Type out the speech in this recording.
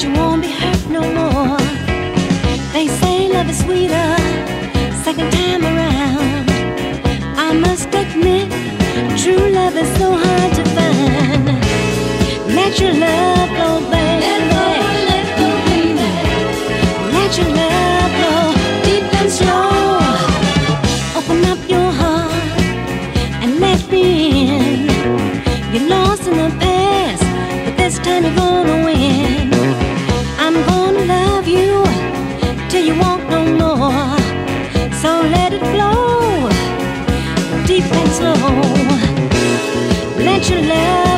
that you won't be hurt no more. They say love is sweeter second time around. I must admit, true love is so hard to find. Let your love flow, baby. Let go, baby. Let your love flow deep and slow. Open up your heart and let me in. You're lost in the past, but this time you're gonna win. I'm gonna love you till you want no more. So let it flow deep and slow. Let your love